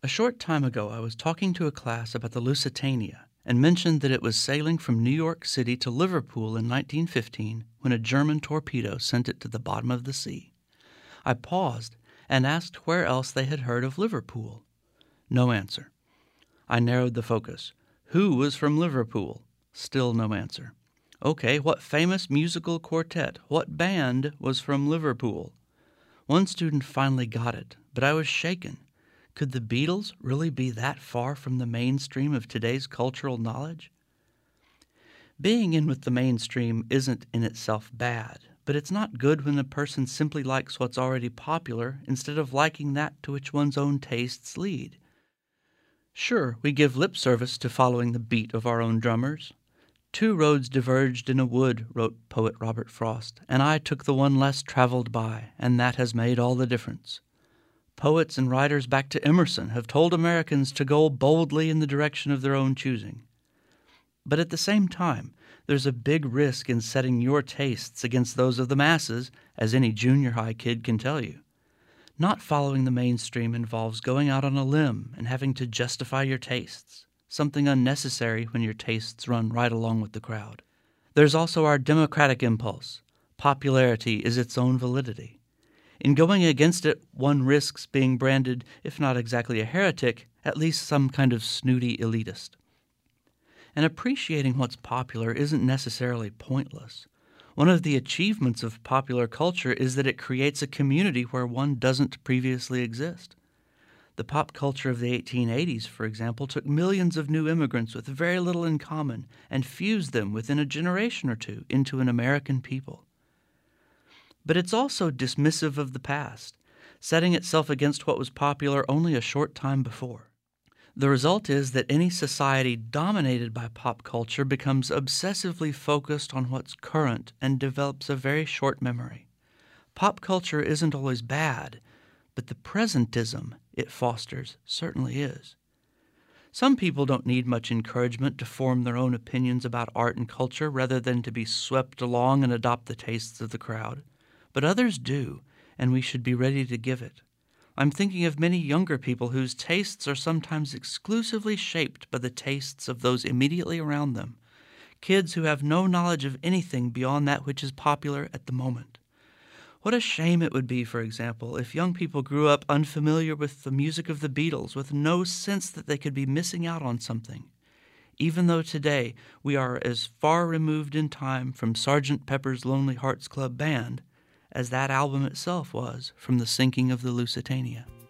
A short time ago, I was talking to a class about the Lusitania and mentioned that it was sailing from New York City to Liverpool in 1915 when a German torpedo sent it to the bottom of the sea. I paused and asked where else they had heard of Liverpool. No answer. I narrowed the focus. Who was from Liverpool? Still no answer. Okay, what famous musical quartet, what band was from Liverpool? One student finally got it, but I was shaken. Could the Beatles really be that far from the mainstream of today's cultural knowledge? Being in with the mainstream isn't in itself bad, but it's not good when a person simply likes what's already popular instead of liking that to which one's own tastes lead. Sure, we give lip service to following the beat of our own drummers. Two roads diverged in a wood, wrote poet Robert Frost, and I took the one less traveled by, and that has made all the difference. Poets and writers back to Emerson have told Americans to go boldly in the direction of their own choosing. But at the same time, there's a big risk in setting your tastes against those of the masses, as any junior high kid can tell you. Not following the mainstream involves going out on a limb and having to justify your tastes, something unnecessary when your tastes run right along with the crowd. There's also our democratic impulse. Popularity is its own validity. In going against it, one risks being branded, if not exactly a heretic, at least some kind of snooty elitist. And appreciating what's popular isn't necessarily pointless. One of the achievements of popular culture is that it creates a community where one doesn't previously exist. The pop culture of the 1880s, for example, took millions of new immigrants with very little in common and fused them within a generation or two into an American people. But it's also dismissive of the past, setting itself against what was popular only a short time before. The result is that any society dominated by pop culture becomes obsessively focused on what's current and develops a very short memory. Pop culture isn't always bad, but the presentism it fosters certainly is. Some people don't need much encouragement to form their own opinions about art and culture rather than to be swept along and adopt the tastes of the crowd. But others do, and we should be ready to give it. I'm thinking of many younger people whose tastes are sometimes exclusively shaped by the tastes of those immediately around them, kids who have no knowledge of anything beyond that which is popular at the moment. What a shame it would be, for example, if young people grew up unfamiliar with the music of the Beatles with no sense that they could be missing out on something, even though today we are as far removed in time from Sgt. Pepper's Lonely Hearts Club Band as that album itself was from the sinking of the Lusitania.